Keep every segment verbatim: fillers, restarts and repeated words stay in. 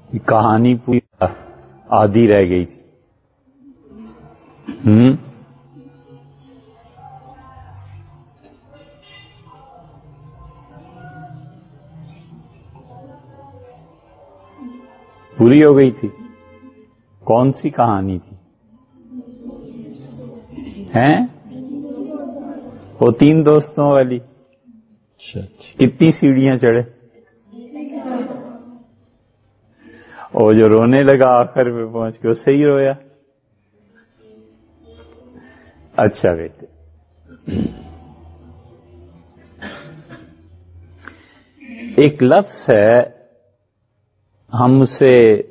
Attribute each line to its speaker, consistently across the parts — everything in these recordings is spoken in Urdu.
Speaker 1: کہانی پوری آدھی رہ گئی تھی. ہم پوری ہو گئی تھی. کون سی کہانی تھی؟ ہیں وہ تین دوستوں والی. کتنی سیڑھیاں چڑھے؟ اور جو رونے لگا آخر میں پہنچ کے وہ صحیح رویا. اچھا بیٹے، ایک لفظ ہے ہم اسے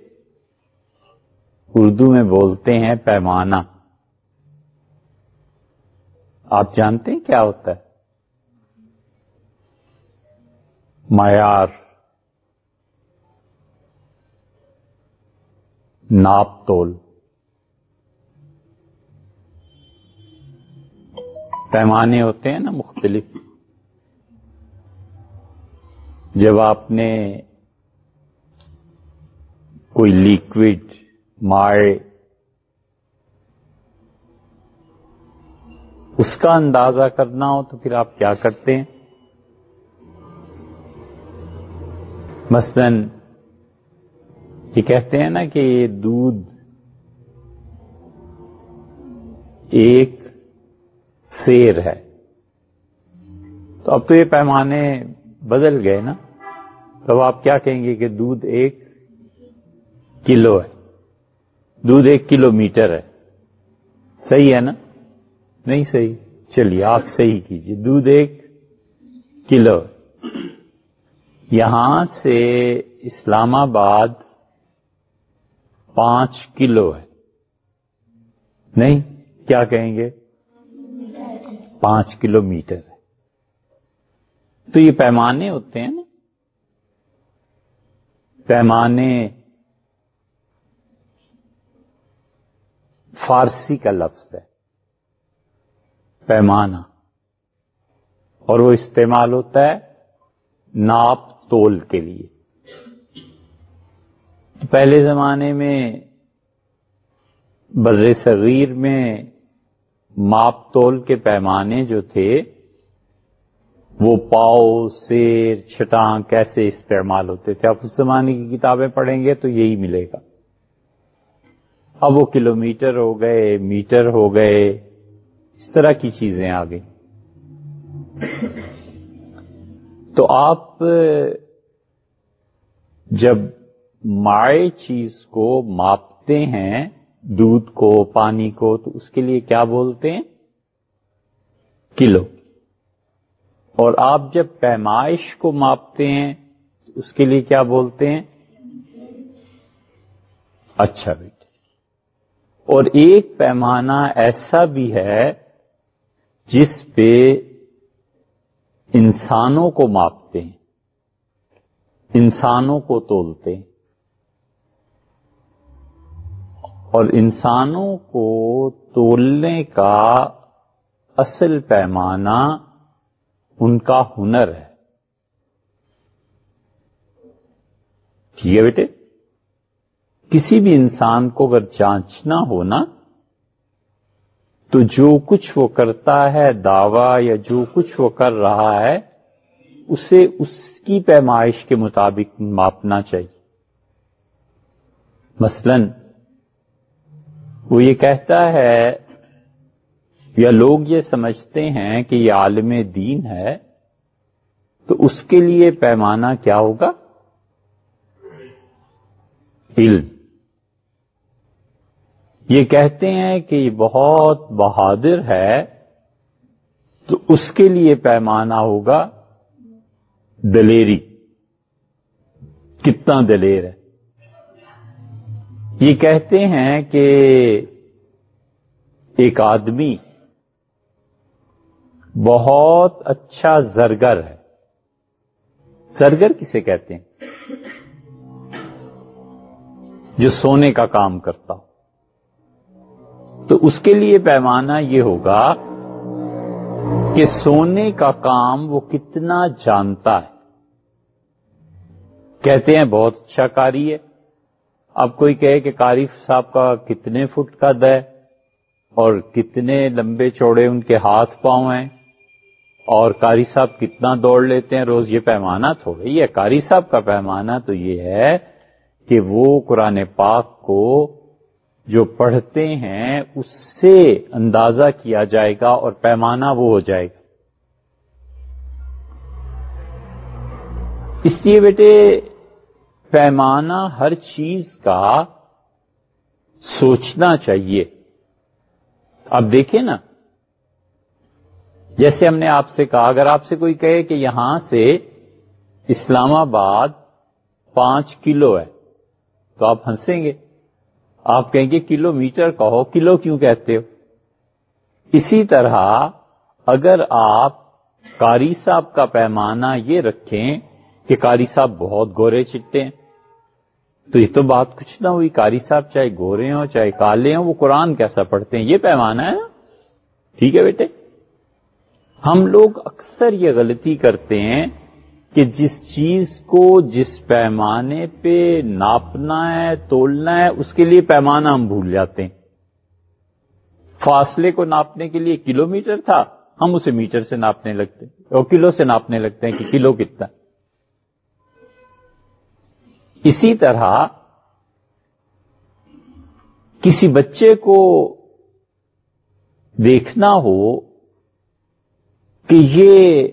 Speaker 1: اردو میں بولتے ہیں پیمانہ. آپ جانتے ہیں کیا ہوتا ہے؟ معیار، ناپ تول. پیمانے ہوتے ہیں نا مختلف. جب آپ نے کوئی لیکوڈ مائع اس کا اندازہ کرنا ہو تو پھر آپ کیا کرتے ہیں؟ مثلاً یہ کہتے ہیں نا کہ یہ دودھ ایک سیر ہے، تو اب تو یہ پیمانے بدل گئے نا. تو آپ کیا کہیں گے کہ دودھ ایک کلو ہے، دودھ ایک کلو میٹر ہے. صحیح ہے نا؟ نہیں صحیح. چلیے آپ صحیح کیجئے، دودھ ایک کلو. یہاں سے اسلام آباد پانچ کلو ہے. نہیں، کیا کہیں گے؟ پانچ کلو میٹر ہے. تو یہ پیمانے ہوتے ہیں نا. پیمانے فارسی کا لفظ ہے پیمانہ، اور وہ استعمال ہوتا ہے ناپ تول کے لیے. تو پہلے زمانے میں بر صغیر میں ماپ تول کے پیمانے جو تھے وہ پاؤ، سیر، چھٹاں کیسے استعمال ہوتے تھے. آپ اس زمانے کی کتابیں پڑھیں گے تو یہی ملے گا. اب وہ کلو میٹر ہو گئے، میٹر ہو گئے، اس طرح کی چیزیں آ گئی. تو آپ جب مائع چیز کو ماپتے ہیں، دودھ کو، پانی کو، تو اس کے لیے کیا بولتے ہیں؟ کلو. اور آپ جب پیمائش کو ماپتے ہیں تو اس کے لیے کیا بولتے ہیں؟ اچھا بیٹے. اور ایک پیمانہ ایسا بھی ہے جس پہ انسانوں کو ماپتے ہیں، انسانوں کو تولتے ہیں. اور انسانوں کو تولنے کا اصل پیمانہ ان کا ہنر ہے. ٹھیک ہے بیٹے؟ کسی بھی انسان کو اگر جانچنا ہو نا تو جو کچھ وہ کرتا ہے دعویٰ یا جو کچھ وہ کر رہا ہے اسے اس کی پیمائش کے مطابق ماپنا چاہیے. مثلاً وہ یہ کہتا ہے یا لوگ یہ سمجھتے ہیں کہ یہ عالم دین ہے، تو اس کے لیے پیمانہ کیا ہوگا؟ علم. یہ کہتے ہیں کہ یہ بہت بہادر ہے، تو اس کے لیے پیمانہ ہوگا دلیری. کتنا دلیر ہے. یہ کہتے ہیں کہ ایک آدمی بہت اچھا زرگر ہے. زرگر کسے کہتے ہیں؟ جو سونے کا کام کرتا ہو. تو اس کے لیے پیمانہ یہ ہوگا کہ سونے کا کام وہ کتنا جانتا ہے. کہتے ہیں بہت اچھا کاری ہے. اب کوئی کہے کہ قاری صاحب کا کتنے فٹ قد ہے اور کتنے لمبے چوڑے ان کے ہاتھ پاؤں ہیں اور قاری صاحب کتنا دوڑ لیتے ہیں روز، یہ پیمانہ تھوڑی ہے۔ قاری صاحب کا پیمانہ تو یہ ہے کہ وہ قرآن پاک کو جو پڑھتے ہیں اس سے اندازہ کیا جائے گا اور پیمانہ وہ ہو جائے گا۔ اس لیے بیٹے پیمانہ ہر چیز کا سوچنا چاہیے۔ اب دیکھیں نا، جیسے ہم نے آپ سے کہا، اگر آپ سے کوئی کہے کہ یہاں سے اسلام آباد پانچ کلو ہے تو آپ ہنسیں گے، آپ کہیں گے کلو میٹر کہو، کلو کیوں کہتے ہو؟ اسی طرح اگر آپ قاری صاحب کا پیمانہ یہ رکھیں کہ قاری صاحب بہت گورے چٹے ہیں، تو یہ تو بات کچھ نہ ہوئی۔ قاری صاحب چاہے گورے ہوں چاہے کالے ہوں، وہ قرآن کیسا پڑھتے ہیں، یہ پیمانہ ہے نا۔ ٹھیک ہے بیٹے، ہم لوگ اکثر یہ غلطی کرتے ہیں کہ جس چیز کو جس پیمانے پہ ناپنا ہے تولنا ہے اس کے لیے پیمانہ ہم بھول جاتے ہیں۔ فاصلے کو ناپنے کے لیے کلو میٹر تھا، ہم اسے میٹر سے ناپنے لگتے ہیں اور کلو سے ناپنے لگتے ہیں کہ کلو کتنا۔ اسی طرح کسی بچے کو دیکھنا ہو کہ یہ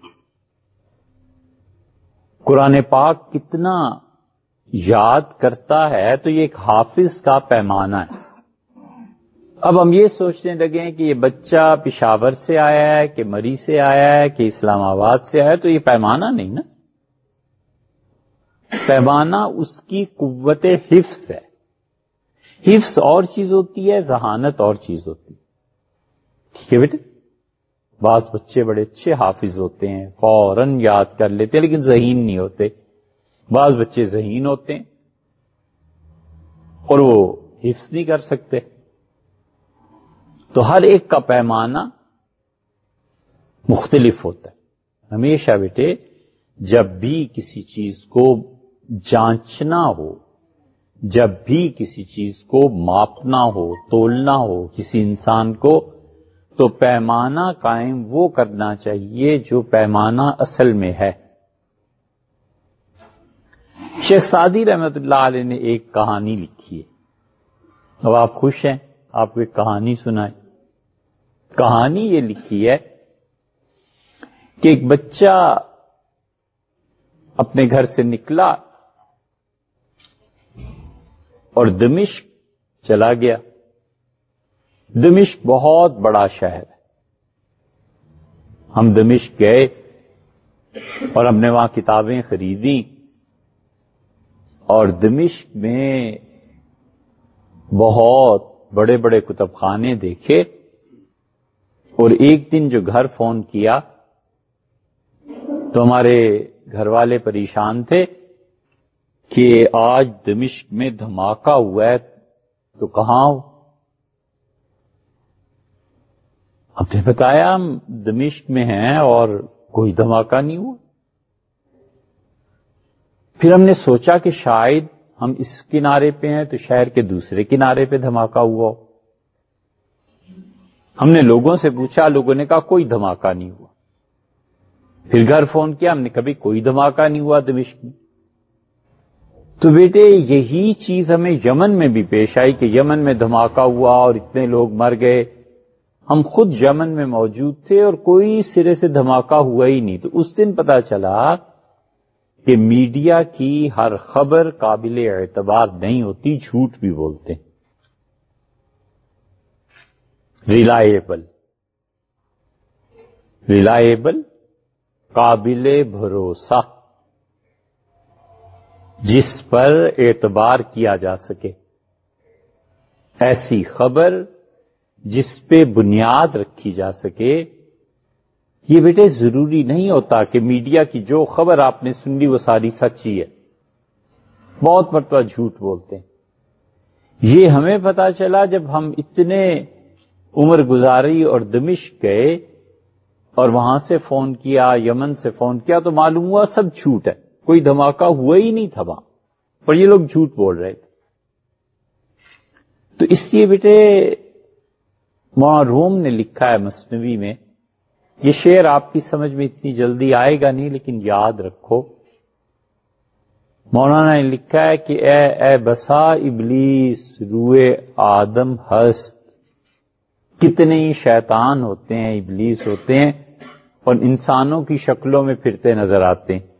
Speaker 1: قرآن پاک کتنا یاد کرتا ہے تو یہ ایک حافظ کا پیمانہ ہے۔ اب ہم یہ سوچنے لگے کہ یہ بچہ پشاور سے آیا ہے کہ مری سے آیا ہے کہ اسلام آباد سے آیا ہے، تو یہ پیمانہ نہیں نا۔ پیمانہ اس کی قوت حفظ ہے۔ حفظ اور چیز ہوتی ہے، ذہانت اور چیز ہوتی ہے۔ ٹھیک ہے بیٹے، بعض بچے بڑے اچھے حافظ ہوتے ہیں، فوراً یاد کر لیتے ہیں لیکن ذہین نہیں ہوتے۔ بعض بچے ذہین ہوتے ہیں اور وہ حفظ نہیں کر سکتے۔ تو ہر ایک کا پیمانہ مختلف ہوتا ہے۔ ہمیشہ بیٹے جب بھی کسی چیز کو جانچنا ہو، جب بھی کسی چیز کو ماپنا ہو، تولنا ہو کسی انسان کو، تو پیمانہ قائم وہ کرنا چاہیے جو پیمانہ اصل میں ہے۔ شیخ سعدی رحمت اللہ علیہ نے ایک کہانی لکھی ہے، اب آپ خوش ہیں آپ کو ایک کہانی سنائیں۔ کہانی یہ لکھی ہے کہ ایک بچہ اپنے گھر سے نکلا اور دمشق چلا گیا۔ دمشق بہت بڑا شہر ہے، ہم دمشق گئے اور ہم نے وہاں کتابیں خریدیں اور دمشق میں بہت بڑے بڑے کتب خانے دیکھے، اور ایک دن جو گھر فون کیا تو ہمارے گھر والے پریشان تھے کہ آج دمشق میں دھماکہ ہوا ہے، تو کہاں ہو؟ ہم نے بتایا ہم دمشق میں ہیں اور کوئی دھماکہ نہیں ہوا۔ پھر ہم نے سوچا کہ شاید ہم اس کنارے پہ ہیں تو شہر کے دوسرے کنارے پہ دھماکہ ہوا ہو۔ ہم نے لوگوں سے پوچھا، لوگوں نے کہا کوئی دھماکہ نہیں ہوا۔ پھر گھر فون کیا، ہم نے کبھی کوئی دھماکہ نہیں ہوا دمشق میں۔ تو بیٹے یہی چیز ہمیں یمن میں بھی پیش آئی کہ یمن میں دھماکہ ہوا اور اتنے لوگ مر گئے۔ ہم خود یمن میں موجود تھے اور کوئی سرے سے دھماکہ ہوا ہی نہیں۔ تو اس دن پتا چلا کہ میڈیا کی ہر خبر قابل اعتبار نہیں ہوتی، جھوٹ بھی بولتے ہیں۔ ریلائیبل ریلائیبل قابل بھروسہ، جس پر اعتبار کیا جا سکے، ایسی خبر جس پہ بنیاد رکھی جا سکے۔ یہ بیٹے ضروری نہیں ہوتا کہ میڈیا کی جو خبر آپ نے سن لی وہ ساری سچی ہے، بہت مرتبہ جھوٹ بولتے ہیں۔ یہ ہمیں پتا چلا جب ہم اتنے عمر گزاری اور دمشق گئے اور وہاں سے فون کیا، یمن سے فون کیا، تو معلوم ہوا سب جھوٹ ہے، کوئی دھماکہ ہوا ہی نہیں تھا وہاں، پر یہ لوگ جھوٹ بول رہے تھے۔ تو اس لیے بیٹے مولانا روم نے لکھا ہے مثنوی میں، یہ شعر آپ کی سمجھ میں اتنی جلدی آئے گا نہیں، لیکن یاد رکھو، مولانا نے لکھا ہے کہ اے اے بسا ابلیس روئے آدم ہست، کتنے ہی شیطان ہوتے ہیں، ابلیس ہوتے ہیں اور انسانوں کی شکلوں میں پھرتے نظر آتے ہیں.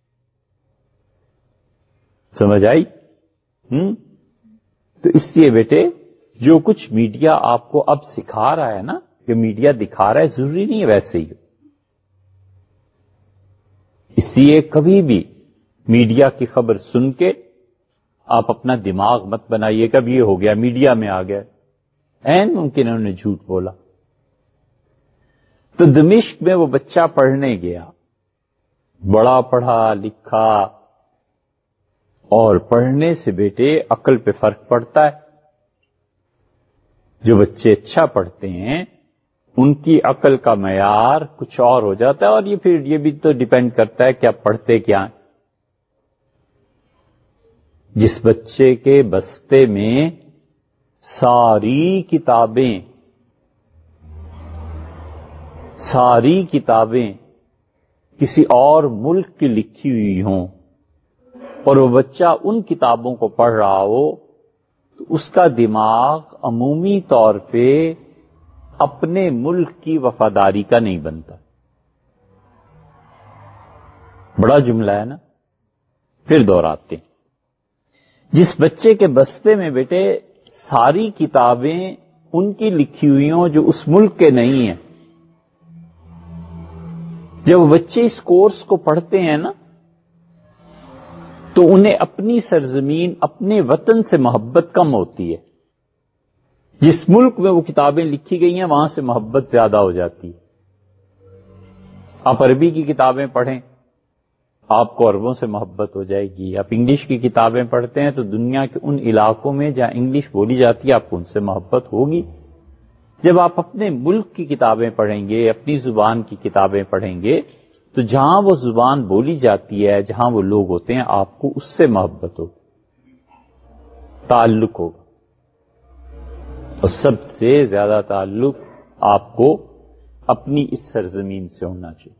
Speaker 1: سمجھ آئی؟ ہم تو اس لیے بیٹے جو کچھ میڈیا آپ کو اب سکھا رہا ہے نا، کہ میڈیا دکھا رہا ہے، ضروری نہیں ہے ویسے ہی. اس لیے کبھی بھی میڈیا کی خبر سن کے آپ اپنا دماغ مت بنائیے کب یہ ہو گیا، میڈیا میں آ گیا، این ممکن انہوں نے جھوٹ بولا. تو دمشق میں وہ بچہ پڑھنے گیا، بڑا پڑھا لکھا، اور پڑھنے سے بیٹے عقل پہ فرق پڑتا ہے. جو بچے اچھا پڑھتے ہیں ان کی عقل کا معیار کچھ اور ہو جاتا ہے، اور یہ پھر یہ بھی تو ڈیپینڈ کرتا ہے کہ آپ پڑھتے کیا ہیں. جس بچے کے بستے میں ساری کتابیں ساری کتابیں کسی اور ملک کی لکھی ہوئی ہوں اور وہ بچہ ان کتابوں کو پڑھ رہا ہو، تو اس کا دماغ عمومی طور پہ اپنے ملک کی وفاداری کا نہیں بنتا. بڑا جملہ ہے نا، پھر دوہراتے ہیں. جس بچے کے بستے میں بیٹے ساری کتابیں ان کی لکھی ہوئی ہوں جو اس ملک کے نہیں ہیں، جب بچے اس کورس کو پڑھتے ہیں نا، تو انہیں اپنی سرزمین، اپنے وطن سے محبت کم ہوتی ہے. جس ملک میں وہ کتابیں لکھی گئی ہیں وہاں سے محبت زیادہ ہو جاتی ہے. آپ عربی کی کتابیں پڑھیں، آپ کو عربوں سے محبت ہو جائے گی. آپ انگلش کی کتابیں پڑھتے ہیں تو دنیا کے ان علاقوں میں جہاں انگلش بولی جاتی ہے آپ کو ان سے محبت ہوگی. جب آپ اپنے ملک کی کتابیں پڑھیں گے، اپنی زبان کی کتابیں پڑھیں گے، تو جہاں وہ زبان بولی جاتی ہے، جہاں وہ لوگ ہوتے ہیں، آپ کو اس سے محبت ہوگی، تعلق ہوگا. اور سب سے زیادہ تعلق آپ کو اپنی اس سرزمین سے ہونا چاہیے.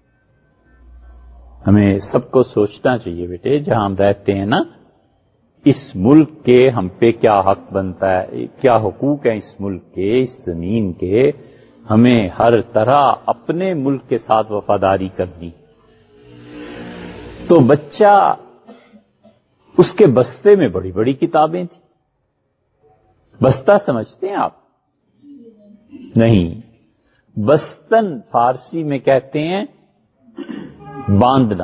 Speaker 1: ہمیں سب کو سوچنا چاہیے بیٹے، جہاں ہم رہتے ہیں نا، اس ملک کے ہم پہ کیا حق بنتا ہے، کیا حقوق ہیں اس ملک کے، اس زمین کے. ہمیں ہر طرح اپنے ملک کے ساتھ وفاداری کرنی. تو بچہ اس کے بستے میں بڑی بڑی کتابیں تھیں. بستہ سمجھتے ہیں آپ؟ نہیں، بستن فارسی میں کہتے ہیں باندھنا،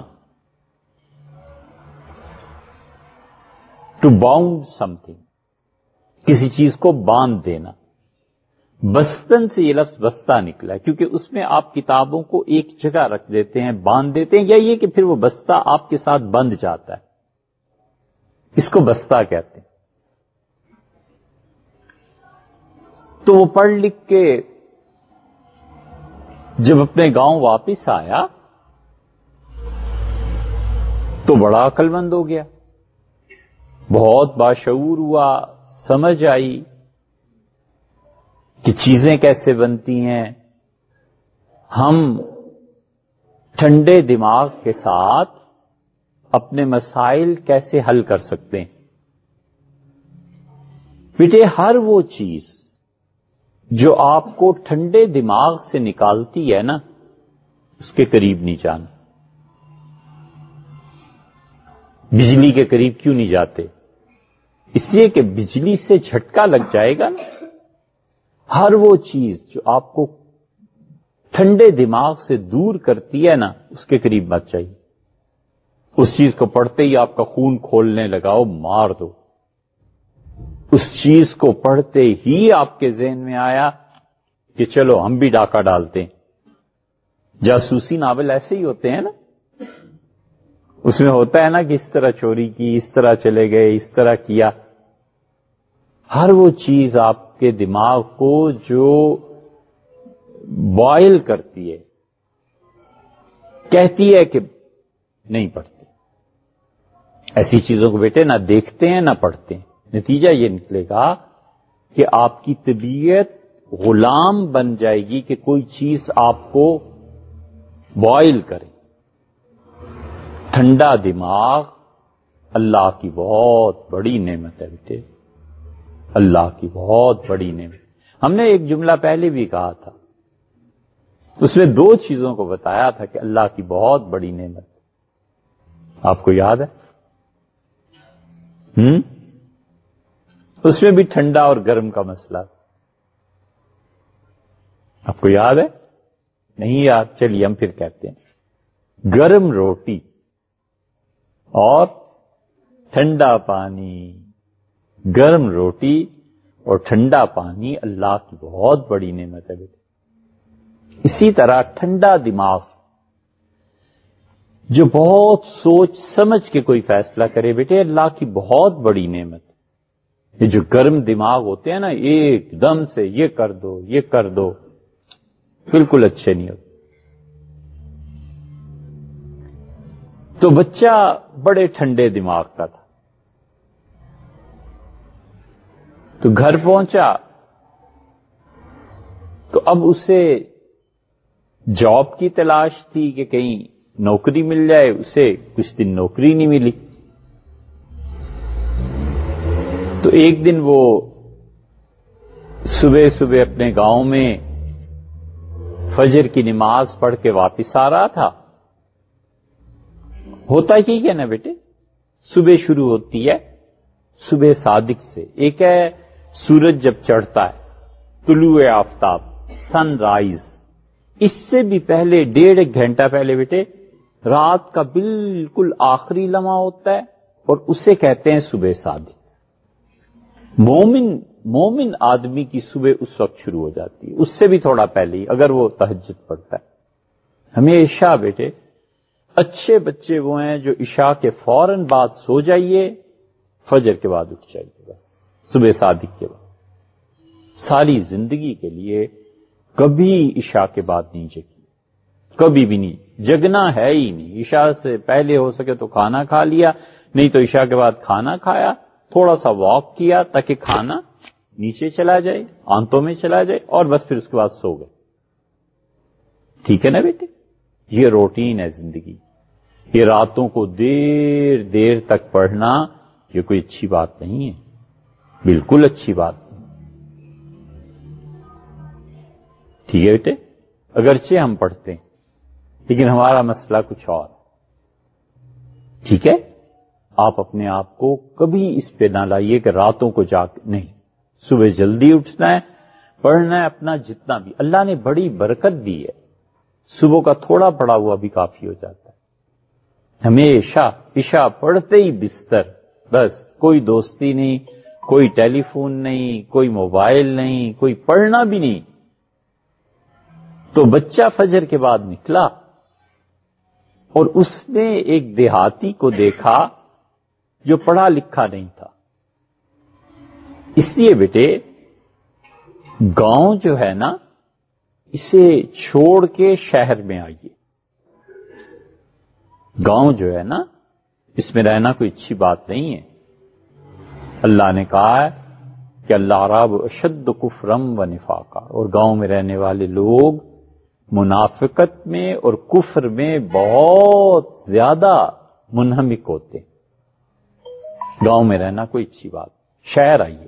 Speaker 1: ٹو باؤنڈ سم تھنگ، کسی چیز کو باندھ دینا. بستن سے یہ لفظ بستہ نکلا ہے، کیونکہ اس میں آپ کتابوں کو ایک جگہ رکھ دیتے ہیں، باندھ دیتے ہیں، یا یہ کہ پھر وہ بستہ آپ کے ساتھ بندھ جاتا ہے. اس کو بستہ کہتے ہیں. تو وہ پڑھ لکھ کے جب اپنے گاؤں واپس آیا تو بڑا عقل مند ہو گیا، بہت باشعور ہوا، سمجھ آئی کہ چیزیں کیسے بنتی ہیں. ہم ٹھنڈے دماغ کے ساتھ اپنے مسائل کیسے حل کر سکتے ہیں. بیٹے ہر وہ چیز جو آپ کو ٹھنڈے دماغ سے نکالتی ہے نا، اس کے قریب نہیں جانا. بجلی کے قریب کیوں نہیں جاتے؟ اس لیے کہ بجلی سے جھٹکا لگ جائے گا نا. ہر وہ چیز جو آپ کو ٹھنڈے دماغ سے دور کرتی ہے نا، اس کے قریب مت جائیے. اس چیز کو پڑھتے ہی آپ کا خون کھولنے لگاؤ، مار دو. اس چیز کو پڑھتے ہی آپ کے ذہن میں آیا کہ چلو ہم بھی ڈاکہ ڈالتے ہیں. جاسوسی ناول ایسے ہی ہوتے ہیں نا، اس میں ہوتا ہے نا کہ اس طرح چوری کی، اس طرح چلے گئے، اس طرح کیا. ہر وہ چیز آپ کے دماغ کو جو بوائل کرتی ہے، کہتی ہے کہ نہیں پڑھتے. ایسی چیزوں کو بیٹے نہ دیکھتے ہیں نہ پڑھتے ہیں. نتیجہ یہ نکلے گا کہ آپ کی طبیعت غلام بن جائے گی کہ کوئی چیز آپ کو بوائل کرے. ٹھنڈا دماغ اللہ کی بہت بڑی نعمت ہے بیٹے، اللہ کی بہت بڑی نعمت. ہم نے ایک جملہ پہلے بھی کہا تھا، اس میں دو چیزوں کو بتایا تھا کہ اللہ کی بہت بڑی نعمت. آپ کو یاد ہے؟ ہم؟ اس میں بھی ٹھنڈا اور گرم کا مسئلہ تھا. آپ کو یاد ہے؟ نہیں یاد؟ چلیے ہم پھر کہتے ہیں، گرم روٹی اور ٹھنڈا پانی. گرم روٹی اور ٹھنڈا پانی اللہ کی بہت بڑی نعمت ہے بیٹے. اسی طرح ٹھنڈا دماغ جو بہت سوچ سمجھ کے کوئی فیصلہ کرے بیٹے، اللہ کی بہت بڑی نعمت. یہ جو گرم دماغ ہوتے ہیں نا، ایک دم سے یہ کر دو یہ کر دو، بالکل اچھے نہیں ہوتے. تو بچہ بڑے ٹھنڈے دماغ کا تھا، تو گھر پہنچا تو اب اسے جاب کی تلاش تھی کہ کہیں نوکری مل جائے. اسے کچھ دن نوکری نہیں ملی. تو ایک دن وہ صبح صبح اپنے گاؤں میں فجر کی نماز پڑھ کے واپس آ رہا تھا. ہوتا ہی کیا نا بیٹے، صبح شروع ہوتی ہے صبح صادق سے. ایک ہے سورج جب چڑھتا ہے، طلوع آفتاب، سن رائز. اس سے بھی پہلے ڈیڑھ ایک گھنٹہ پہلے بیٹے رات کا بالکل آخری لمحہ ہوتا ہے، اور اسے کہتے ہیں صبح صادق. مومن مومن آدمی کی صبح اس وقت شروع ہو جاتی ہے، اس سے بھی تھوڑا پہلے ہی اگر وہ تہجد پڑھتا ہے. ہمیشہ بیٹے اچھے بچے وہ ہیں جو عشاء کے فوراً بعد سو جائیے، فجر کے بعد اٹھ جائیے، بس صبح صادق کے بعد. ساری زندگی کے لیے کبھی عشاء کے بعد نہیں جگی، کبھی بھی نہیں. جگنا ہے ہی نہیں. عشاء سے پہلے ہو سکے تو کھانا کھا لیا، نہیں تو عشاء کے بعد کھانا کھایا، تھوڑا سا واک کیا تاکہ کھانا نیچے چلا جائے، آنتوں میں چلا جائے، اور بس پھر اس کے بعد سو گئے. ٹھیک ہے نا بیٹے؟ یہ روٹین ہے زندگی. یہ راتوں کو دیر دیر تک پڑھنا یہ کوئی اچھی بات نہیں ہے، بالکل اچھی بات نہیں. ٹھیک ہے بیٹے؟ اگرچہ ہم پڑھتے ہیں لیکن ہمارا مسئلہ کچھ اور. ٹھیک ہے؟ آپ اپنے آپ کو کبھی اس پہ نہ لائیے کہ راتوں کو جاگ نہیں. صبح جلدی اٹھنا ہے، پڑھنا ہے اپنا جتنا بھی. اللہ نے بڑی برکت دی ہے، صبح کا تھوڑا پڑا ہوا بھی کافی ہو جاتا ہے. ہمیشہ عشاء پڑھتے ہی بستر، بس کوئی دوستی نہیں، کوئی ٹیلی فون نہیں، کوئی موبائل نہیں، کوئی پڑھنا بھی نہیں. تو بچہ فجر کے بعد نکلا اور اس نے ایک دیہاتی کو دیکھا جو پڑھا لکھا نہیں تھا. اس لیے بیٹے گاؤں جو ہے نا، اسے چھوڑ کے شہر میں آئیے. گاؤں جو ہے نا، اس میں رہنا کوئی اچھی بات نہیں ہے. اللہ نے کہا ہے کہ اللہ رب اشد کفرم و نفاقا، اور گاؤں میں رہنے والے لوگ منافقت میں اور کفر میں بہت زیادہ منہمک ہوتے ہیں. گاؤں میں رہنا کوئی اچھی بات. شہر آئیے.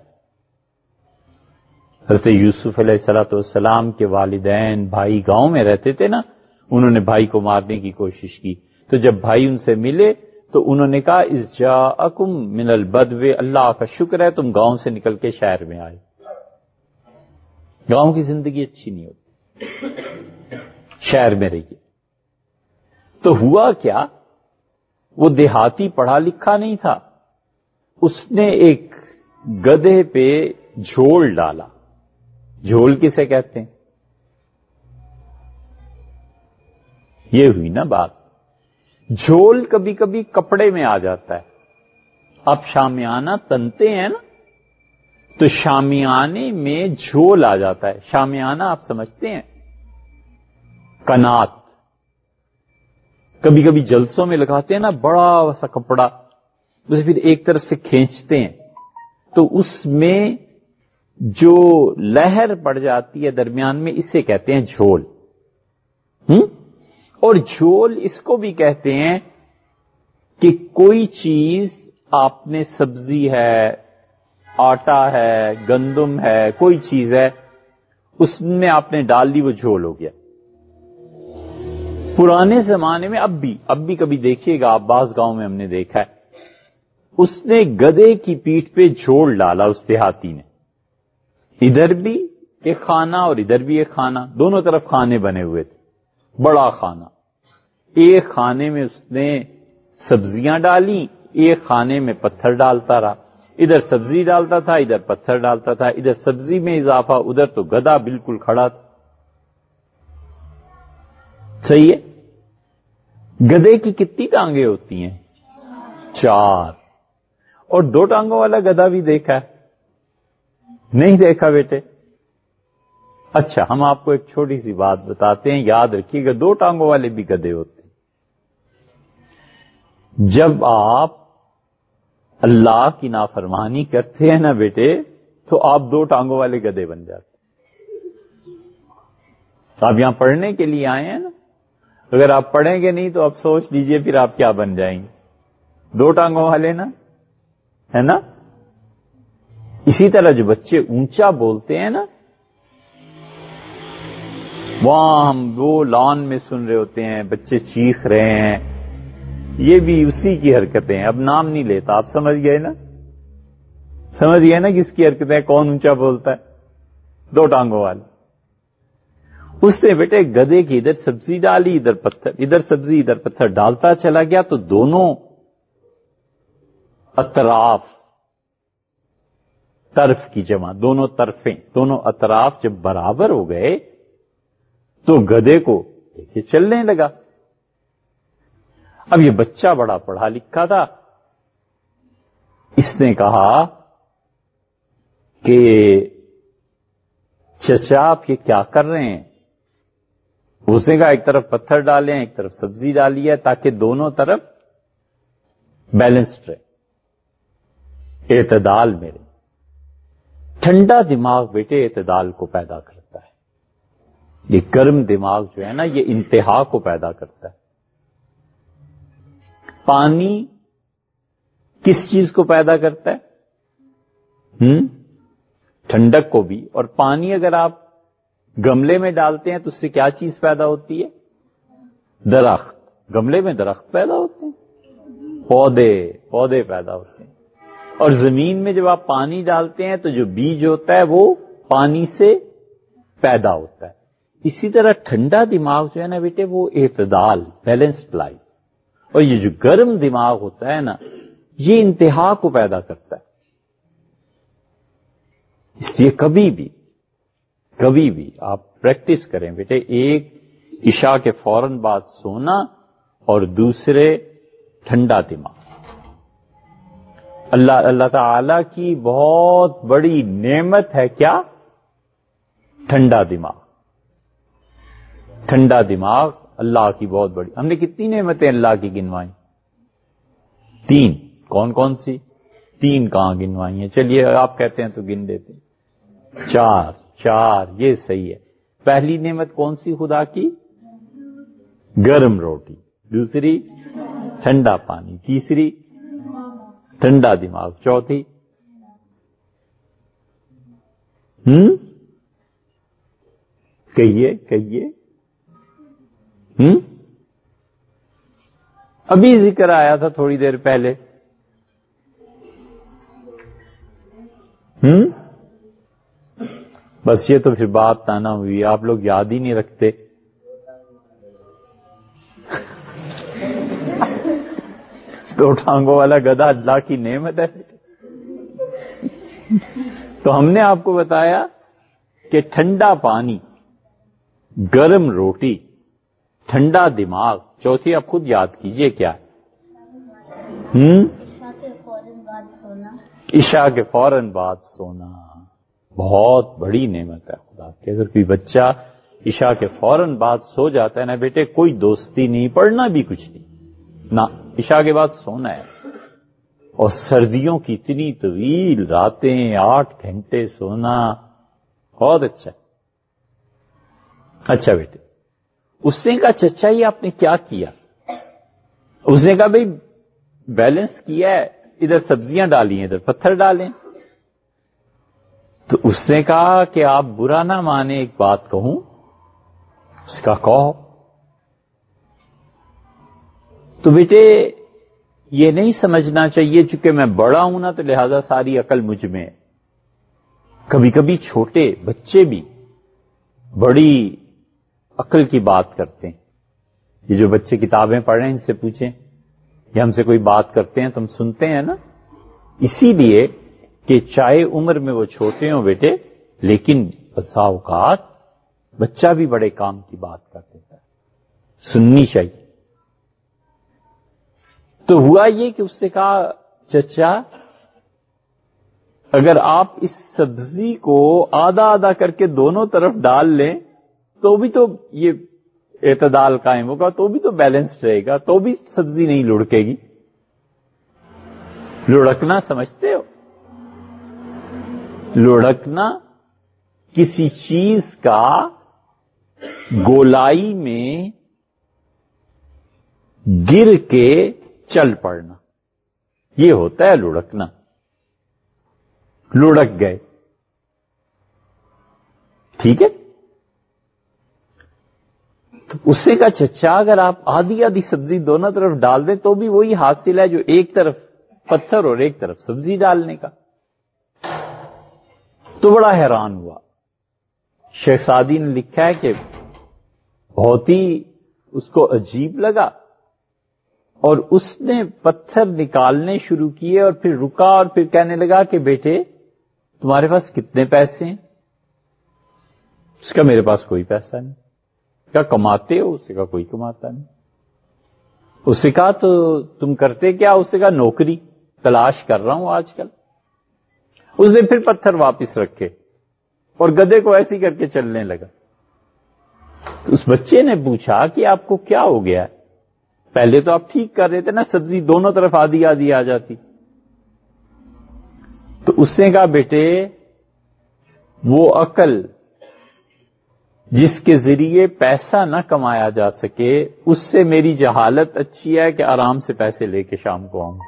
Speaker 1: حضرت یوسف علیہ الصلوۃ والسلام کے والدین بھائی گاؤں میں رہتے تھے نا، انہوں نے بھائی کو مارنے کی کوشش کی، تو جب بھائی ان سے ملے تو انہوں نے کہا اذ جاءکم من البدو، اللہ کا شکر ہے تم گاؤں سے نکل کے شہر میں آئے. گاؤں کی زندگی اچھی نہیں ہوتی، شہر میں رہیے. تو ہوا کیا، وہ دیہاتی پڑھا لکھا نہیں تھا، اس نے ایک گدھے پہ جھول ڈالا. جھول کسے کہتے ہیں؟ یہ ہوئی نا بات. جھول کبھی کبھی کپڑے میں آ جاتا ہے. آپ شامیانہ تنتے ہیں نا، تو شامیانے میں جھول آ جاتا ہے. شامیانہ آپ سمجھتے ہیں؟ کنات کبھی کبھی جلسوں میں لگاتے ہیں نا، بڑا سا کپڑا، اسے پھر ایک طرف سے کھینچتے ہیں تو اس میں جو لہر پڑ جاتی ہے درمیان میں، اسے کہتے ہیں جھول. ہم؟ اور جھول اس کو بھی کہتے ہیں کہ کوئی چیز آپ نے، سبزی ہے، آٹا ہے، گندم ہے، کوئی چیز ہے، اس میں آپ نے ڈال دی، وہ جھول ہو گیا. پرانے زمانے میں، اب بھی اب بھی کبھی دیکھیے گا آپ، بعض گاؤں میں ہم نے دیکھا ہے، اس نے گدھے کی پیٹھ پہ جھول ڈالا اس دیہاتی نے. ادھر بھی ایک خانہ اور ادھر بھی ایک خانہ، دونوں طرف خانے بنے ہوئے تھے، بڑا خانہ. ایک خانے میں اس نے سبزیاں ڈالی، ایک خانے میں پتھر ڈالتا رہا. ادھر سبزی ڈالتا تھا، ادھر پتھر ڈالتا تھا، ادھر سبزی میں اضافہ، ادھر تو گدھا بالکل کھڑا تھا. صحیح ہے. گدھے کی کتنی ٹانگیں ہوتی ہیں؟ چار. اور دو ٹانگوں والا گدھا بھی دیکھا ہے؟ نہیں دیکھا بیٹے؟ اچھا، ہم آپ کو ایک چھوٹی سی بات بتاتے ہیں، یاد رکھیے گا، دو ٹانگوں والے بھی گدھے ہوتے ہیں. جب آپ اللہ کی نافرمانی کرتے ہیں نا بیٹے، تو آپ دو ٹانگوں والے گدھے بن جاتے ہیں. آپ یہاں پڑھنے کے لیے آئے ہیں نا، اگر آپ پڑھیں گے نہیں تو آپ سوچ لیجئے پھر آپ کیا بن جائیں گے. دو ٹانگوں والے نا، ہے نا؟ اسی طرح جو بچے اونچا بولتے ہیں نا، وہاں ہم وہ لان میں سن رہے ہوتے ہیں، بچے چیخ رہے ہیں، یہ بھی اسی کی حرکتیں ہیں. اب نام نہیں لیتا، آپ سمجھ گئے نا؟ سمجھ گئے نا کس کی حرکتیں؟ کون اونچا بولتا ہے؟ دو ٹانگوں والے. اس نے بیٹے گدھے کی ادھر سبزی ڈالی، ادھر پتھر، ادھر سبزی ادھر پتھر ڈالتا چلا گیا، تو دونوں اطراف، طرف کی جمع، دونوں طرفیں، دونوں اطراف جب برابر ہو گئے تو گدھے کو دیکھے چلنے لگا. اب یہ بچہ بڑا پڑھا لکھا تھا، اس نے کہا کہ چچا آپ یہ کیا کر رہے ہیں؟ اس نے کہا ایک طرف پتھر ڈالیں، ایک طرف سبزی ڈالی ہے، تاکہ دونوں طرف بیلنسڈ رہے، اعتدال میں رہے. ٹھنڈا دماغ بیٹے اعتدال کو پیدا کرتا ہے. یہ گرم دماغ جو ہے نا، یہ انتہا کو پیدا کرتا ہے. پانی کس چیز کو پیدا کرتا ہے؟ ہم؟ ٹھنڈک کو بھی. اور پانی اگر آپ گملے میں ڈالتے ہیں تو اس سے کیا چیز پیدا ہوتی ہے؟ درخت. گملے میں درخت پیدا ہوتے ہیں، پودے پودے پیدا ہوتے ہیں. اور زمین میں جب آپ پانی ڈالتے ہیں تو جو بیج ہوتا ہے وہ پانی سے پیدا ہوتا ہے. اسی طرح ٹھنڈا دماغ جو ہے نا بیٹے، وہ اعتدال، بیلنسڈ لائف. اور یہ جو گرم دماغ ہوتا ہے نا، یہ انتہا کو پیدا کرتا ہے. اس لیے کبھی بھی کبھی بھی آپ پریکٹس کریں بیٹے، ایک عشاء کے فوراً بعد سونا اور دوسرے ٹھنڈا دماغ. اللہ اللہ تعالی کی بہت بڑی نعمت ہے کیا؟ ٹھنڈا دماغ. ٹھنڈا دماغ اللہ کی بہت بڑی. ہم نے کتنی نعمتیں اللہ کی گنوائیں؟ تین. کون کون سی؟ تین کہاں گنوائی ہیں؟ چلیے آپ کہتے ہیں تو گن دیتے. چار. چار یہ صحیح ہے. پہلی نعمت کون سی خدا کی؟ گرم روٹی. دوسری ٹھنڈا پانی. تیسری ٹھنڈا دماغ. چوتھی ہم کہیے کہیے ہم ابھی ذکر آیا تھا تھوڑی دیر پہلے. ہم بس یہ تو پھر بات نہ ہوئی، آپ لوگ یاد ہی نہیں رکھتے. دو ٹانگوں والا گدھا اللہ کی نعمت ہے. تو ہم نے آپ کو بتایا کہ ٹھنڈا پانی، گرم روٹی، ٹھنڈا دماغ. چوتھی آپ خود یاد کیجئے کیا ہے؟ ہم عشاء کے فوراً بعد سونا. بہت بڑی نعمت ہے خدا کی. اگر کوئی بچہ عشاء کے فوراً بعد سو جاتا ہے نا بیٹے، کوئی دوستی نہیں، پڑھنا بھی کچھ نہیں، نہ عشاء کے بعد سونا ہے. اور سردیوں کی اتنی طویل راتیں، آٹھ گھنٹے سونا، بہت اچھا. اچھا بیٹے، اس نے کہا چچا یہ آپ نے کیا کیا؟ اس نے کہا بھئی بیلنس کیا ہے، ادھر سبزیاں ڈالی ہیں ادھر پتھر ڈالیں. تو اس نے کہا کہ آپ برا نہ مانے ایک بات کہوں؟ اس کا کہو. تو بیٹے یہ نہیں سمجھنا چاہیے چونکہ میں بڑا ہوں نا تو لہذا ساری عقل مجھ میں ہے. کبھی کبھی چھوٹے بچے بھی بڑی عقل کی بات کرتے ہیں. یہ جو بچے کتابیں پڑھ رہے ہیں ان سے پوچھیں، یہ ہم سے کوئی بات کرتے ہیں تو ہم سنتے ہیں نا، اسی لیے کہ چاہے عمر میں وہ چھوٹے ہوں بیٹے، لیکن بسا اوقات بچہ بھی بڑے کام کی بات کر دیتا ہے، سننی چاہیے. تو ہوا یہ کہ اس سے کہا چچا اگر آپ اس سبزی کو آدھا آدھا کر کے دونوں طرف ڈال لیں تو بھی تو یہ اعتدال قائم ہوگا، تو بھی تو بیلنس رہے گا، تو بھی سبزی نہیں لڑکے گی. لڑکنا سمجھتے ہو؟ لڑکنا کسی چیز کا گولائی میں گر کے چل پڑنا، یہ ہوتا ہے لڑکنا. لڑک گئے، ٹھیک ہے. تو اس سے کہا چچا اگر آپ آدھی آدھی سبزی دونوں طرف ڈال دیں تو بھی وہی حاصل ہے جو ایک طرف پتھر اور ایک طرف سبزی ڈالنے کا. تو بڑا حیران ہوا. شیخ سعدی نے لکھا ہے کہ بہت ہی اس کو عجیب لگا اور اس نے پتھر نکالنے شروع کیے اور پھر رکا اور پھر کہنے لگا کہ بیٹے تمہارے پاس کتنے پیسے ہیں؟ اس کا میرے پاس کوئی پیسہ نہیں. کیا کماتے ہو؟ اس کا کوئی کماتا نہیں. اس نے کہا تو تم کرتے کیا؟ اس نے کہا نوکری تلاش کر رہا ہوں آج کل. اس نے پھر پتھر واپس رکھے اور گدھے کو ایسی کر کے چلنے لگا. تو اس بچے نے پوچھا کہ آپ کو کیا ہو گیا؟ پہلے تو آپ ٹھیک کر رہے تھے نا، سبزی دونوں طرف آدھی آدھی آ جاتی. تو اس نے کہا بیٹے وہ عقل جس کے ذریعے پیسہ نہ کمایا جا سکے اس سے میری جہالت اچھی ہے کہ آرام سے پیسے لے کے شام کو آؤں.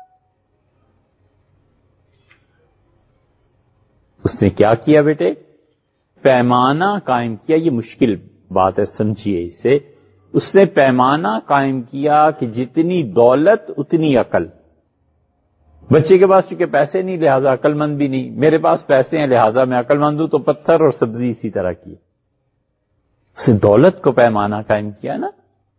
Speaker 1: اس نے کیا کیا بیٹے؟ پیمانہ قائم کیا. یہ مشکل بات ہے، سمجھیے اسے. اس نے پیمانہ قائم کیا کہ جتنی دولت اتنی عقل. بچے کے پاس چونکہ پیسے نہیں لہذا عقل مند بھی نہیں، میرے پاس پیسے ہیں لہذا میں عقل مند ہوں، تو پتھر اور سبزی اسی طرح کی. اس نے دولت کو پیمانہ قائم کیا نا.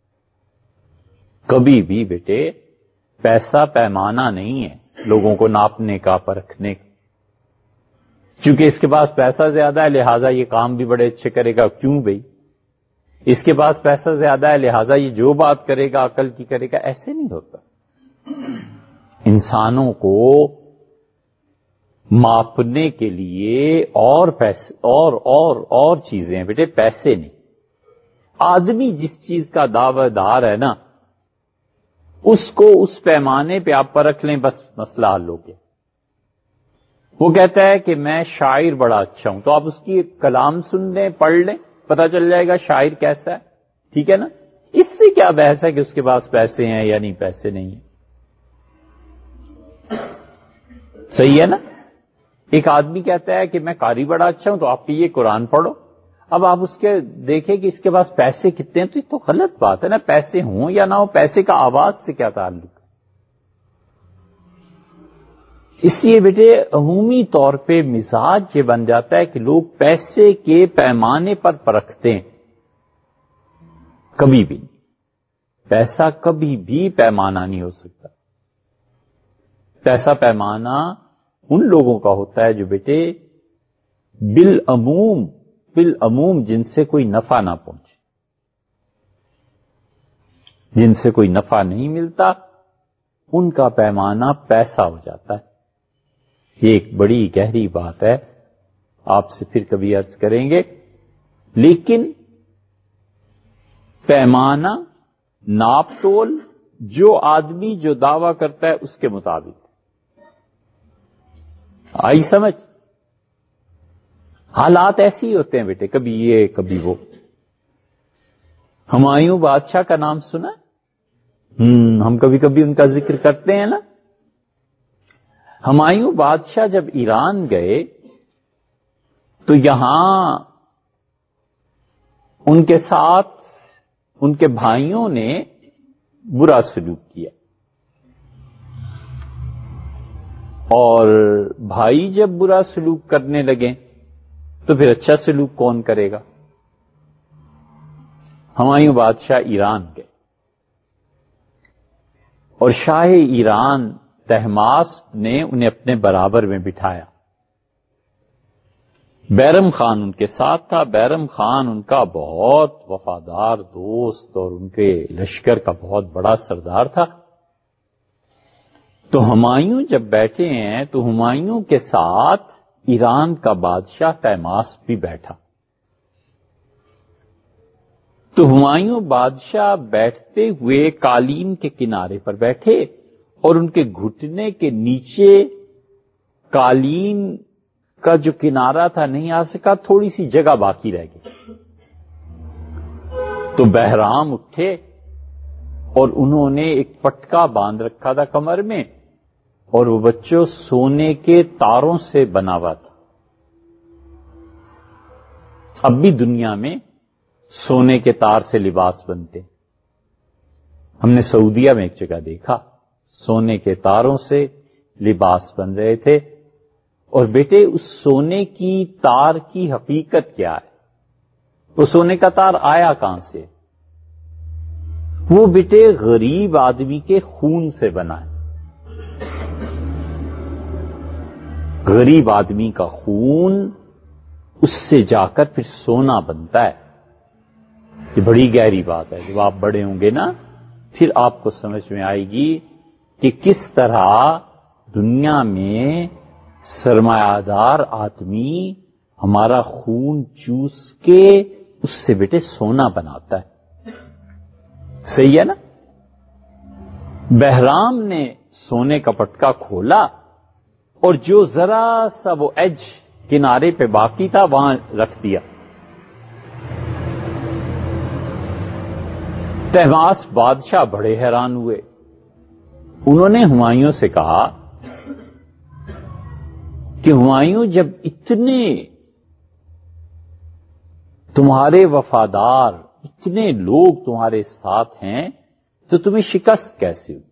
Speaker 1: کبھی بھی بیٹے پیسہ پیمانہ نہیں ہے لوگوں کو ناپنے کا، پرکھنے کا. چونکہ اس کے پاس پیسہ زیادہ ہے لہذا یہ کام بھی بڑے اچھے کرے گا. کیوں بھئی؟ اس کے پاس پیسہ زیادہ ہے لہذا یہ جو بات کرے گا عقل کی کرے گا. ایسے نہیں ہوتا. انسانوں کو ماپنے کے لیے اور پیسے اور اور اور چیزیں ہیں بیٹے، پیسے نہیں. آدمی جس چیز کا دعوی دار ہے نا اس کو اس پیمانے پہ آپ پرکھ لیں، بس مسئلہ حل ہو گیا. وہ کہتا ہے کہ میں شاعر بڑا اچھا ہوں، تو آپ اس کی ایک کلام سن لیں، پڑھ لیں، پتہ چل جائے گا شاعر کیسا ہے. ٹھیک ہے نا؟ اس سے کیا بحث ہے کہ اس کے پاس پیسے ہیں یا نہیں پیسے نہیں ہیں. صحیح ہے نا؟ ایک آدمی کہتا ہے کہ میں قاری بڑا اچھا ہوں، تو آپ یہ قرآن پڑھو. اب آپ اس کے دیکھیں کہ اس کے پاس پیسے کتنے ہیں، تو یہ تو غلط بات ہے نا. پیسے ہوں یا نہ ہو، پیسے کا آواز سے کیا تعلق ہے؟ اس لیے بیٹے عمومی طور پہ مزاج یہ بن جاتا ہے کہ لوگ پیسے کے پیمانے پر پرکھتے ہیں. کبھی بھی پیسہ کبھی بھی پیمانہ نہیں ہو سکتا. پیسہ پیمانہ ان لوگوں کا ہوتا ہے جو بیٹے بالعموم بالعموم جن سے کوئی نفع نہ پہنچے، جن سے کوئی نفع نہیں ملتا، ان کا پیمانہ پیسہ ہو جاتا ہے. یہ ایک بڑی گہری بات ہے، آپ سے پھر کبھی عرض کریں گے. لیکن پیمانہ ناپ تول جو آدمی جو دعویٰ کرتا ہے اس کے مطابق. آئی سمجھ؟ حالات ایسے ہی ہوتے ہیں بیٹے، کبھی یہ کبھی وہ. ہمایوں بادشاہ کا نام سنا؟ ہم ہم کبھی کبھی ان کا ذکر کرتے ہیں نا. ہمایوں بادشاہ جب ایران گئے تو یہاں ان کے ساتھ ان کے بھائیوں نے برا سلوک کیا، اور بھائی جب برا سلوک کرنے لگے تو پھر اچھا سلوک کون کرے گا؟ ہمایوں بادشاہ ایران گئے اور شاہ ایران طہماسپ نے انہیں اپنے برابر میں بٹھایا. بیرم خان ان کے ساتھ تھا. بیرم خان ان کا بہت وفادار دوست اور ان کے لشکر کا بہت بڑا سردار تھا. تو ہمایوں جب بیٹھے ہیں تو ہمایوں کے ساتھ ایران کا بادشاہ طہماسپ بھی بیٹھا. تو ہمایوں بادشاہ بیٹھتے ہوئے قالین کے کنارے پر بیٹھے اور ان کے گھٹنے کے نیچے قالین کا جو کنارہ تھا نہیں آ سکا، تھوڑی سی جگہ باقی رہ گئی. تو بہرام اٹھے اور انہوں نے ایک پٹکا باندھ رکھا تھا کمر میں، اور وہ بچوں سونے کے تاروں سے بنا ہوا تھا. اب بھی دنیا میں سونے کے تار سے لباس بنتے. ہم نے سعودیہ میں ایک جگہ دیکھا، سونے کے تاروں سے لباس بن رہے تھے. اور بیٹے اس سونے کی تار کی حقیقت کیا ہے؟ وہ سونے کا تار آیا کہاں سے؟ وہ بیٹے غریب آدمی کے خون سے بنا ہے. غریب آدمی کا خون، اس سے جا کر پھر سونا بنتا ہے. یہ بڑی گہری بات ہے. جب آپ بڑے ہوں گے نا پھر آپ کو سمجھ میں آئے گی کہ کس طرح دنیا میں سرمایہ دار آدمی ہمارا خون چوس کے اس سے بیٹے سونا بناتا ہے. صحیح ہے نا؟ بہرام نے سونے کا پٹکا کھولا اور جو ذرا سا وہ ایج کنارے پہ باقی تھا وہاں رکھ دیا. طہماسپ بادشاہ بڑے حیران ہوئے. انہوں نے ہمایوں سے کہا کہ ہمایوں، جب اتنے تمہارے وفادار، اتنے لوگ تمہارے ساتھ ہیں تو تمہیں شکست کیسے ہوئی؟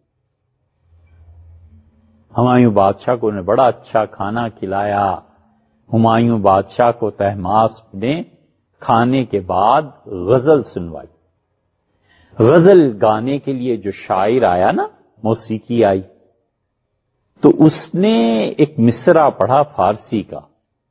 Speaker 1: ہمایوں بادشاہ کو انہیں بڑا اچھا کھانا کھلایا. ہمایوں بادشاہ کو طہماسپ نے کھانے کے بعد غزل سنوائی. غزل گانے کے لیے جو شاعر آیا نا، موسیقی آئی، تو اس نے ایک مصرع پڑھا فارسی کا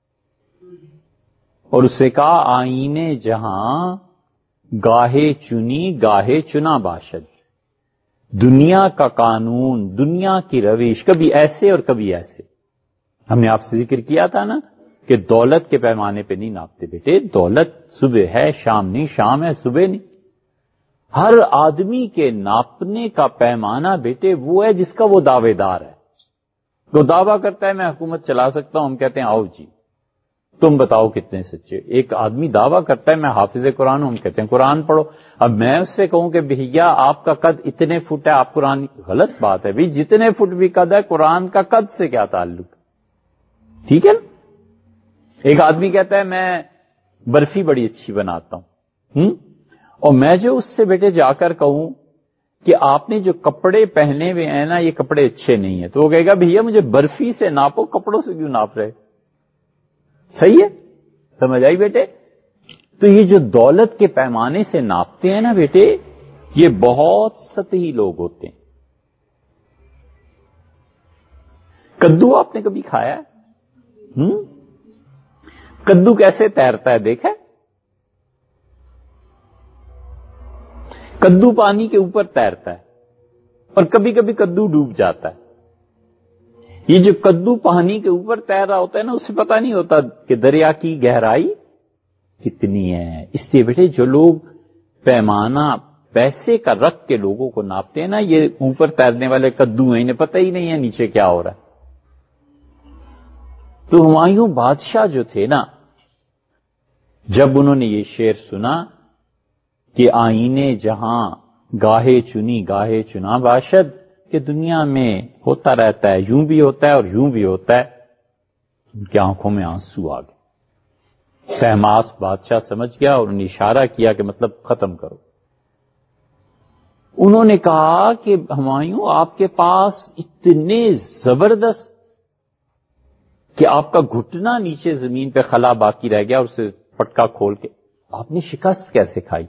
Speaker 1: اور اسے کہا، آئینے جہاں گاہے چنی گاہے چنا باشد. دنیا کا قانون، دنیا کی روش کبھی ایسے اور کبھی ایسے. ہم نے آپ سے ذکر کیا تھا نا کہ دولت کے پیمانے پہ نہیں ناپتے بیٹے. دولت صبح ہے شام نہیں، شام ہے صبح نہیں. ہر آدمی کے ناپنے کا پیمانہ بیٹے وہ ہے جس کا وہ دعوے دار ہے. وہ دعویٰ کرتا ہے میں حکومت چلا سکتا ہوں، ہم کہتے ہیں آؤ جی تم بتاؤ کتنے سچے. ایک آدمی دعویٰ کرتا ہے میں حافظ قرآن ہوں، ہم کہتے ہیں قرآن پڑھو. اب میں اس سے کہوں کہ بھیا آپ کا قد اتنے فٹ ہے، آپ قرآن، غلط بات ہے. بھی جتنے فٹ بھی قد ہے، قرآن کا قد سے کیا تعلق؟ ٹھیک ہے نا؟ ایک آدمی کہتا ہے میں برفی بڑی اچھی بناتا ہوں، ہوں اور میں جو اس سے بیٹے جا کر کہوں کہ آپ نے جو کپڑے پہنے ہوئے ہیں نا یہ کپڑے اچھے نہیں ہیں، تو وہ کہے گا بھیا مجھے برفی سے ناپو، کپڑوں سے کیوں ناپ رہے؟ صحیح ہے؟ سمجھ آئی بیٹے؟ تو یہ جو دولت کے پیمانے سے ناپتے ہیں نا بیٹے، یہ بہت سطحی لوگ ہوتے ہیں. کدو آپ نے کبھی کھایا ہے؟ ہم؟ کدو کیسے تیرتا ہے دیکھا؟ کدو پانی کے اوپر تیرتا ہے اور کبھی کبھی کدو ڈوب جاتا ہے. یہ جو کدو پانی کے اوپر تیر رہا ہوتا ہے نا، اسے پتہ نہیں ہوتا کہ دریا کی گہرائی کتنی ہے. اس لیے بیٹے جو لوگ پیمانہ پیسے کا رکھ کے لوگوں کو ناپتے ہیں نا، یہ اوپر تیرنے والے کدو ہیں، انہیں پتہ ہی نہیں ہے نیچے کیا ہو رہا ہے. تو ہمایوں بادشاہ جو تھے نا، جب انہوں نے یہ شعر سنا کہ آئینے جہاں گاہے چنی گاہے چنا باشد، کہ دنیا میں ہوتا رہتا ہے، یوں بھی ہوتا ہے اور یوں بھی ہوتا ہے، ان کی آنکھوں میں آنسو آ گئے۔ طہماس بادشاہ سمجھ گیا اور انہوں نے اشارہ کیا کہ مطلب ختم کرو۔ انہوں نے کہا کہ ہمایوں آپ کے پاس اتنے زبردست کہ آپ کا گھٹنا نیچے زمین پہ خلا باقی رہ گیا اور اسے پٹکا کھول کے آپ نے شکست کیسے کھائی؟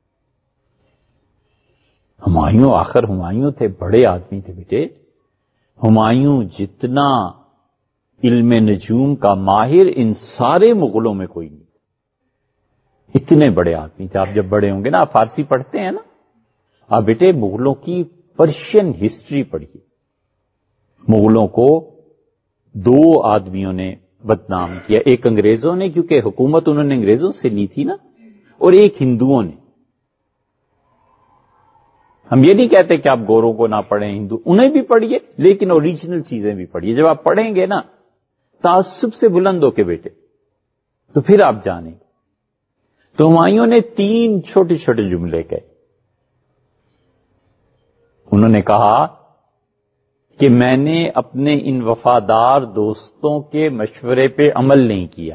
Speaker 1: ہمایوں آخر ہمایوں تھے، بڑے آدمی تھے بیٹے۔ ہمایوں جتنا علم نجوم کا ماہر ان سارے مغلوں میں کوئی نہیں، اتنے بڑے آدمی تھے۔ آپ جب بڑے ہوں گے نا، آپ فارسی پڑھتے ہیں نا، آپ بیٹے مغلوں کی پرشین ہسٹری پڑھیے۔ مغلوں کو دو آدمیوں نے بدنام کیا، ایک انگریزوں نے، کیونکہ حکومت انہوں نے انگریزوں سے لی تھی نا، اور ایک ہندوؤں نے۔ ہم یہ نہیں کہتے کہ آپ گوروں کو نہ پڑھیں، ہندو انہیں بھی پڑھیے، لیکن اوریجنل چیزیں بھی پڑھیے۔ جب آپ پڑھیں گے نا تعصب سے بلند ہو کے بیٹے، تو پھر آپ جانیں گے۔ تو ہمایوں نے تین چھوٹے چھوٹے جملے کہے۔ انہوں نے کہا کہ میں نے اپنے ان وفادار دوستوں کے مشورے پہ عمل نہیں کیا۔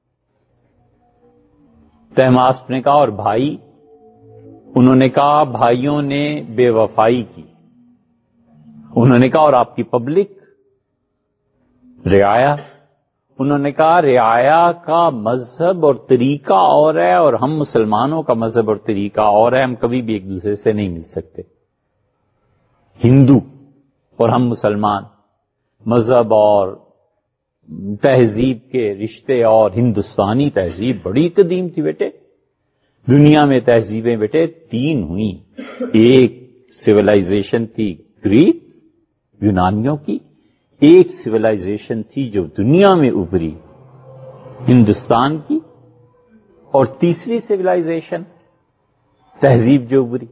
Speaker 1: طہماسپ نے کہا اور بھائی؟ انہوں نے کہا بھائیوں نے بے وفائی کی۔ انہوں نے کہا اور آپ کی پبلک؟ رعایا؟ انہوں نے کہا رعایا کا مذہب اور طریقہ اور ہے، اور ہم مسلمانوں کا مذہب اور طریقہ اور ہے، ہم کبھی بھی ایک دوسرے سے نہیں مل سکتے۔ ہندو اور ہم مسلمان، مذہب اور تہذیب کے رشتے، اور ہندوستانی تہذیب بڑی قدیم تھی بیٹے۔ دنیا میں تہذیبیں بیٹے تین ہوئیں، ایک سویلائزیشن تھی گریک یونانیوں کی، ایک سویلائزیشن تھی جو دنیا میں ابھری ہندوستان کی، اور تیسری سویلائزیشن تہذیب جو ابھری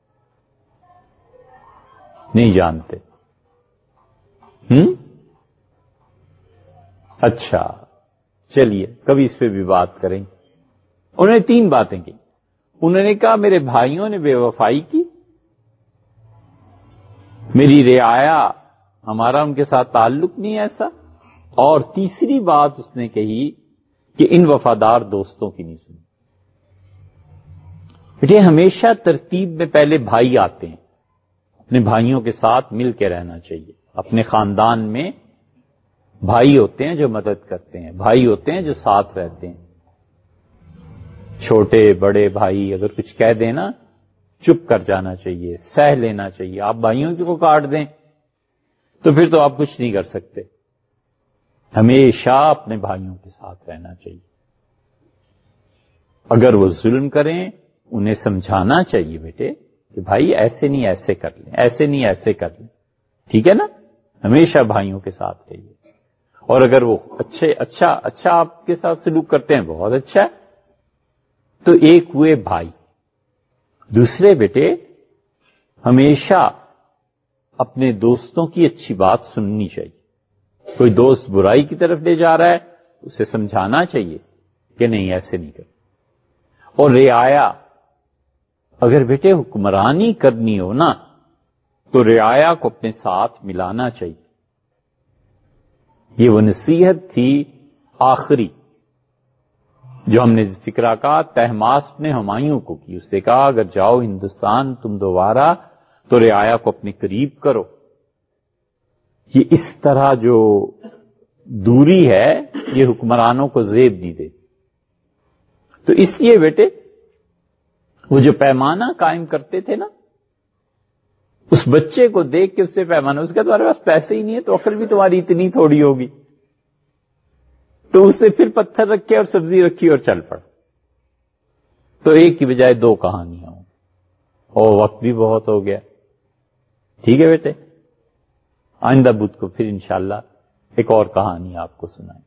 Speaker 1: نہیں جانتے؟ ہم اچھا چلیے کبھی اس پہ بھی بات کریں۔ انہوں نے تین باتیں کی۔ انہوں نے کہا میرے بھائیوں نے بے وفائی کی، میری رعایا ہمارا ان کے ساتھ تعلق نہیں ایسا، اور تیسری بات اس نے کہی کہ ان وفادار دوستوں کی نہیں سنی۔ بیٹے ہمیشہ ترتیب میں پہلے بھائی آتے ہیں، اپنے بھائیوں کے ساتھ مل کے رہنا چاہیے۔ اپنے خاندان میں بھائی ہوتے ہیں جو مدد کرتے ہیں، بھائی ہوتے ہیں جو ساتھ رہتے ہیں۔ چھوٹے بڑے بھائی اگر کچھ کہہ دیں نا، چپ کر جانا چاہیے، سہ لینا چاہیے۔ آپ بھائیوں کو کاٹ دیں تو پھر تو آپ کچھ نہیں کر سکتے۔ ہمیشہ اپنے بھائیوں کے ساتھ رہنا چاہیے۔ اگر وہ ظلم کریں انہیں سمجھانا چاہیے بیٹے کہ بھائی ایسے نہیں ایسے کر لیں، ایسے نہیں ایسے کر لیں، ٹھیک ہے نا؟ ہمیشہ بھائیوں کے ساتھ رہیے۔ اور اگر وہ اچھے اچھا اچھا آپ کے ساتھ سلوک کرتے ہیں، بہت اچھا ہے، تو ایک ہوئے بھائی۔ دوسرے بیٹے ہمیشہ اپنے دوستوں کی اچھی بات سننی چاہیے۔ کوئی دوست برائی کی طرف لے جا رہا ہے اسے سمجھانا چاہیے کہ نہیں ایسے نہیں کر۔ اور رعایا، اگر بیٹے حکمرانی کرنی ہو نا تو رعایا کو اپنے ساتھ ملانا چاہیے۔ یہ وہ نصیحت تھی آخری جو ہم نے فکرہ کا طہماسپ نے ہمایوں کو کی۔ اس سے کہا اگر جاؤ ہندوستان تم دوبارہ تو رعایا کو اپنے قریب کرو۔ یہ اس طرح جو دوری ہے یہ حکمرانوں کو زیب نہیں دے۔ تو اس لیے بیٹے وہ جو پیمانہ قائم کرتے تھے نا، اس بچے کو دیکھ کے اس سے پیمانہ، اس کا تمہارے پاس پیسے ہی نہیں ہے تو عقل بھی تمہاری اتنی تھوڑی ہوگی، تو اس سے پھر پتھر رکھے اور سبزی رکھی اور چل پڑ۔ تو ایک کی بجائے دو کہانیاں ہوں، اور وقت بھی بہت ہو گیا۔ ٹھیک ہے بیٹے، آئندہ بدھ کو پھر انشاءاللہ ایک اور کہانی آپ کو سنائیں۔